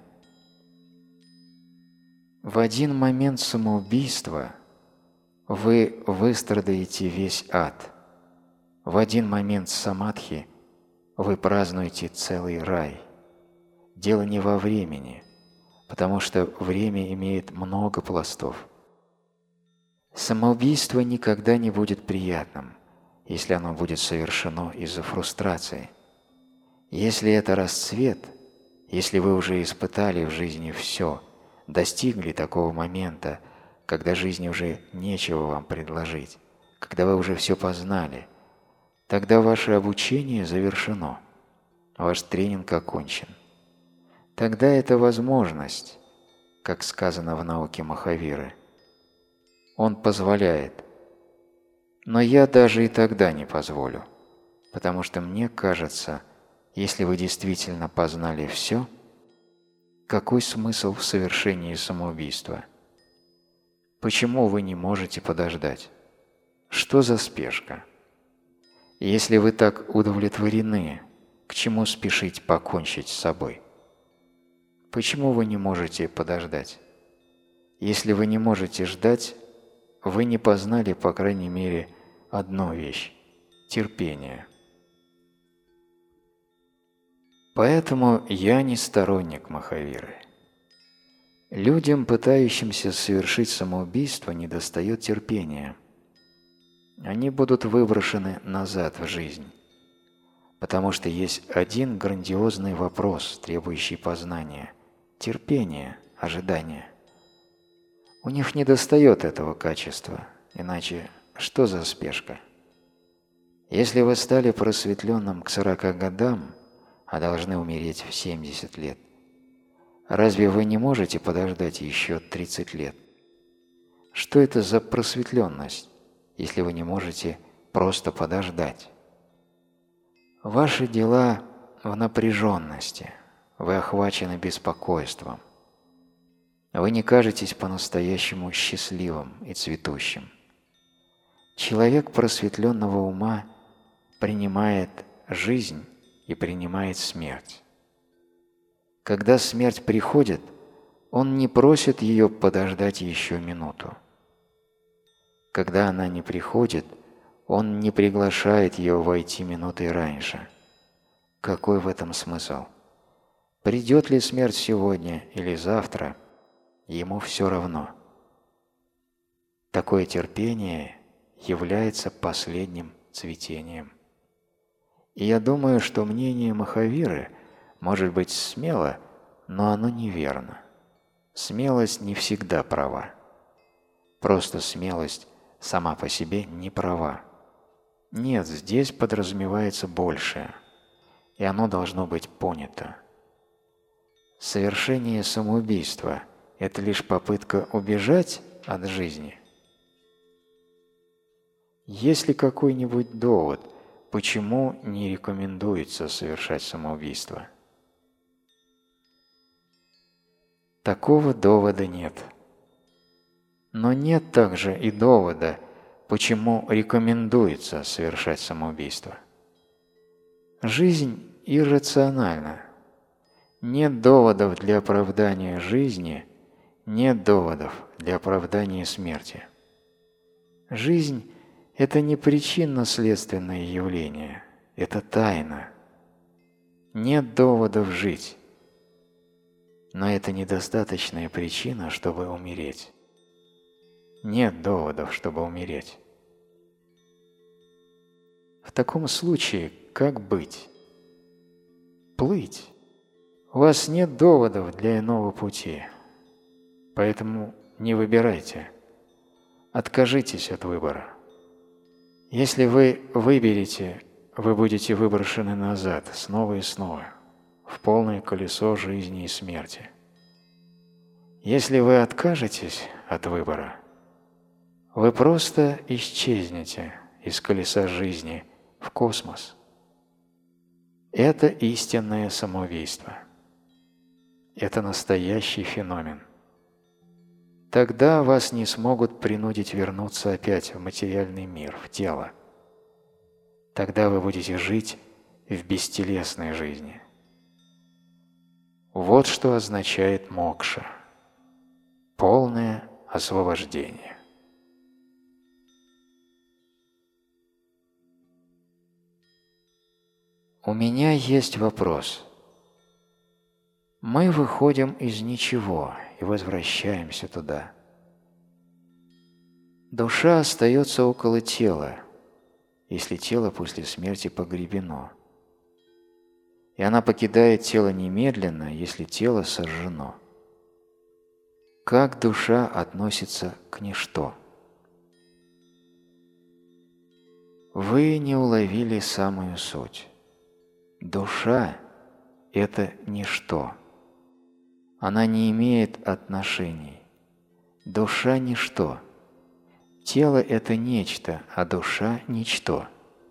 В один момент самоубийства вы выстрадаете весь ад. В один момент самадхи вы празднуете целый рай. Дело не во времени, потому что время имеет много пластов. Самоубийство никогда не будет приятным, если оно будет совершено из-за фрустрации. Если это расцвет, если вы уже испытали в жизни все, достигли такого момента, когда жизни уже нечего вам предложить, когда вы уже все познали, тогда ваше обучение завершено, ваш тренинг окончен. Тогда это возможность, как сказано в науке Махавиры. Он позволяет, но я даже и тогда не позволю, потому что мне кажется, если вы действительно познали все, какой смысл в совершении самоубийства? Почему вы не можете подождать? Что за спешка? Если вы так удовлетворены, к чему спешить покончить с собой? Почему вы не можете подождать? Если вы не можете ждать, вы не познали, по крайней мере, одну вещь – терпение. Поэтому я не сторонник Махавиры. Людям, пытающимся совершить самоубийство, недостает терпения. Они будут выброшены назад в жизнь, потому что есть один грандиозный вопрос, требующий познания – терпение, ожидание. У них недостает этого качества, иначе что за спешка? Если вы стали просветленным к 40 годам, а должны умереть в 70 лет, разве вы не можете подождать еще 30 лет? Что это за просветленность, если вы не можете просто подождать? Ваши дела в напряженности, вы охвачены беспокойством. Вы не кажетесь по-настоящему счастливым и цветущим. Человек просветленного ума принимает жизнь и принимает смерть. Когда смерть приходит, он не просит ее подождать еще минуту. Когда она не приходит, он не приглашает ее войти минутой раньше. Какой в этом смысл? Придет ли смерть сегодня или завтра, ему все равно. Такое терпение является последним цветением. И я думаю, что мнение Махавиры может быть смело, но оно неверно. Смелость не всегда права. Просто смелость сама по себе не права. Нет, здесь подразумевается большее, и оно должно быть понято. Совершение самоубийства – это лишь попытка убежать от жизни? Есть ли какой-нибудь довод, почему не рекомендуется совершать самоубийство? Такого довода нет. Но нет также и довода, почему рекомендуется совершать самоубийство. Жизнь иррациональна. Нет доводов для оправдания жизни, нет доводов для оправдания смерти. Жизнь – это не причинно-следственное явление, это тайна. Нет доводов жить, но это недостаточная причина, чтобы умереть. Нет доводов, чтобы умереть. В таком случае, как быть? Плыть. У вас нет доводов для иного пути, поэтому не выбирайте. Откажитесь от выбора. Если вы выберете, вы будете выброшены назад снова и снова, в полное колесо жизни и смерти. Если вы откажетесь от выбора, вы просто исчезнете из колеса жизни в космос. Это истинное самоубийство. Это настоящий феномен. Тогда вас не смогут принудить вернуться опять в материальный мир, в тело. Тогда вы будете жить в бестелесной жизни. Вот что означает мокша – полное освобождение. У меня есть вопрос. Мы выходим из ничего и возвращаемся туда. Душа остается около тела, если тело после смерти погребено. И она покидает тело немедленно, если тело сожжено. Как душа относится к ничто? Вы не уловили самую суть. Душа – это ничто. Она не имеет отношений. Душа – ничто. Тело – это нечто, а душа – ничто.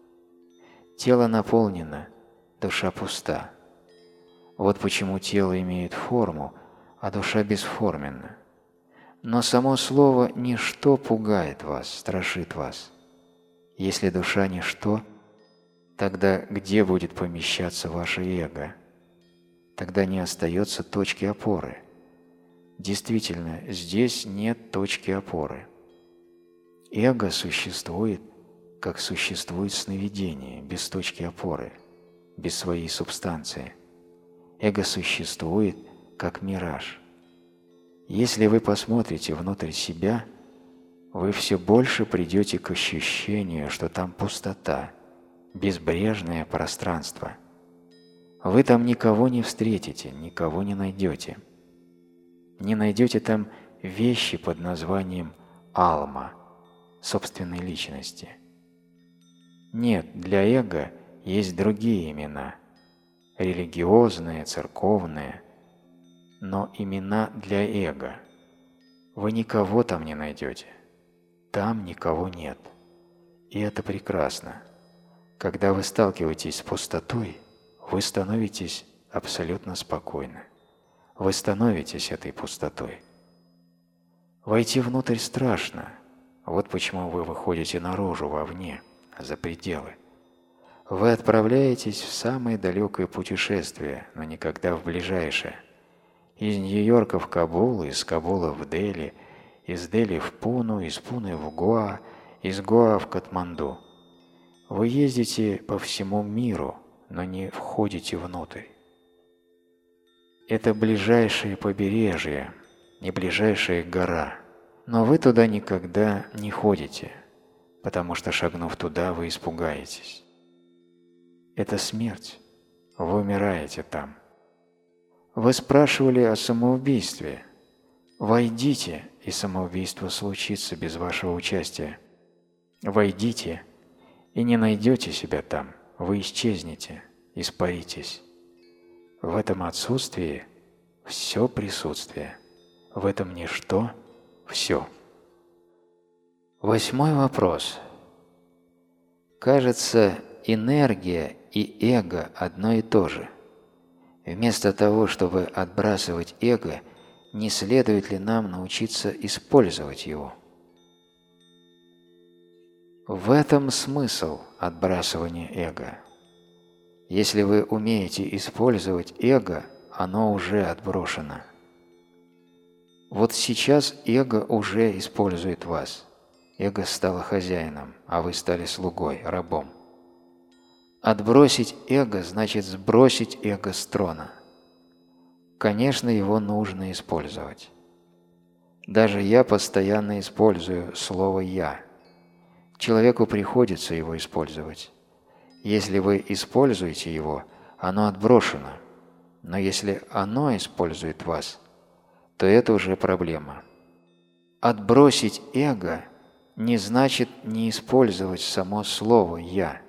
Тело наполнено, душа пуста. Вот почему тело имеет форму, а душа бесформенна. Но само слово «ничто» пугает вас, страшит вас. Если душа – ничто, тогда где будет помещаться ваше эго? Тогда не остается точки опоры. Действительно, здесь нет точки опоры. Эго существует, как существует сновидение, без точки опоры, без своей субстанции. Эго существует, как мираж. Если вы посмотрите внутрь себя, вы все больше придете к ощущению, что там пустота, безбрежное пространство. Вы там никого не встретите, никого не найдете. Не найдете там вещи под названием «алма», собственной личности. Нет, для эго есть другие имена, религиозные, церковные, но имена для эго. Вы никого там не найдете, там никого нет. И это прекрасно. Когда вы сталкиваетесь с пустотой, вы становитесь абсолютно спокойны. Вы становитесь этой пустотой. Войти внутрь страшно. Вот почему вы выходите наружу, вовне, за пределы. Вы отправляетесь в самое далекое путешествие, но никогда в ближайшее. Из Нью-Йорка в Кабул, из Кабула в Дели, из Дели в Пуну, из Пуны в Гоа, из Гоа в Катманду. Вы ездите по всему миру, но не входите внутрь. Это ближайшее побережье, не ближайшая гора, но вы туда никогда не ходите, потому что, шагнув туда, вы испугаетесь. Это смерть. Вы умираете там. Вы спрашивали о самоубийстве. Войдите, и самоубийство случится без вашего участия. Войдите, и не найдете себя там. Вы исчезнете, испаритесь. В этом отсутствии все присутствие. В этом ничто все. 8 вопрос. Кажется, энергия и эго одно и то же. Вместо того, чтобы отбрасывать эго, не следует ли нам научиться использовать его? В этом смысл отбрасывания эго. Если вы умеете использовать эго, оно уже отброшено. Вот сейчас эго уже использует вас. Эго стало хозяином, а вы стали слугой, рабом. Отбросить эго значит сбросить эго с трона. Конечно, его нужно использовать. Даже я постоянно использую слово «я». Человеку приходится его использовать. Если вы используете его, оно отброшено. Но если оно использует вас, то это уже проблема. Отбросить эго – это не значит не использовать само слово «я».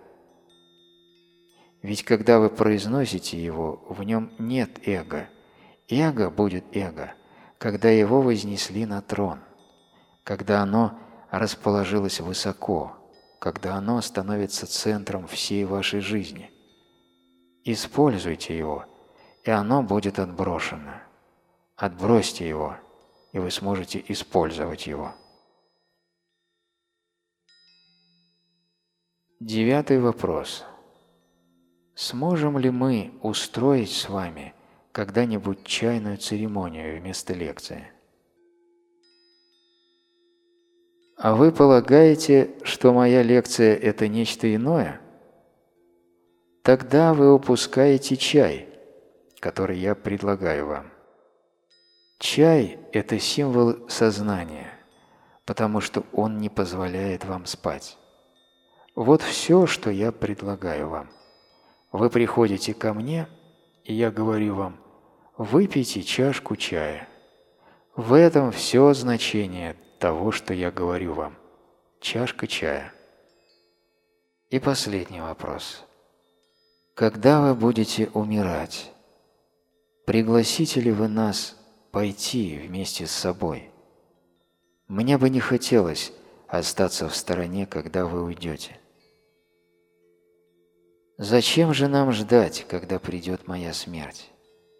Ведь когда вы произносите его, в нем нет эго. Эго будет эго, когда его вознесли на трон, когда оно расположилось высоко, когда оно становится центром всей вашей жизни. Используйте его, и оно будет отброшено. Отбросьте его, и вы сможете использовать его. 9 вопрос. Сможем ли мы устроить с вами когда-нибудь чайную церемонию вместо лекции? А вы полагаете, что моя лекция – это нечто иное? Тогда вы упускаете чай, который я предлагаю вам. Чай – это символ сознания, потому что он не позволяет вам спать. Вот все, что я предлагаю вам. Вы приходите ко мне, и я говорю вам: выпейте чашку чая. В этом все значение того, что я говорю вам. Чашка чая. И последний вопрос. Когда вы будете умирать, пригласите ли вы нас пойти вместе с собой? Мне бы не хотелось остаться в стороне, когда вы уйдете. Зачем же нам ждать, когда придет моя смерть?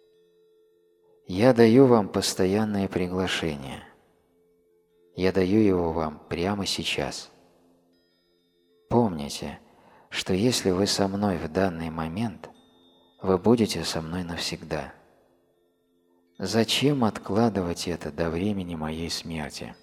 Я даю вам постоянное приглашение. Я даю его вам прямо сейчас. Помните, что если вы со мной в данный момент, вы будете со мной навсегда. Зачем откладывать это до времени моей смерти?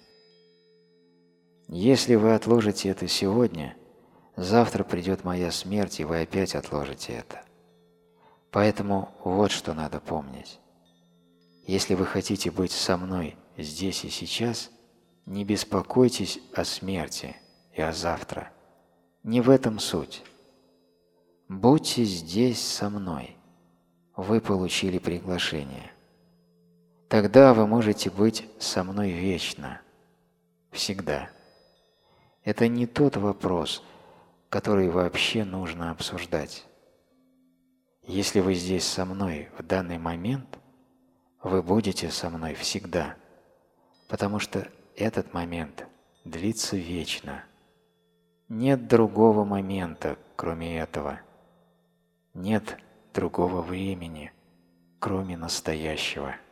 Если вы отложите это сегодня, завтра придет моя смерть, и вы опять отложите это. Поэтому вот что надо помнить. Если вы хотите быть со мной здесь и сейчас, не беспокойтесь о смерти и о завтра. Не в этом суть. Будьте здесь со мной. Вы получили приглашение. Тогда вы можете быть со мной вечно, всегда. Это не тот вопрос, который вообще нужно обсуждать. Если вы здесь со мной в данный момент, вы будете со мной всегда, потому что этот момент длится вечно. Нет другого момента, кроме этого. Нет другого времени, кроме настоящего.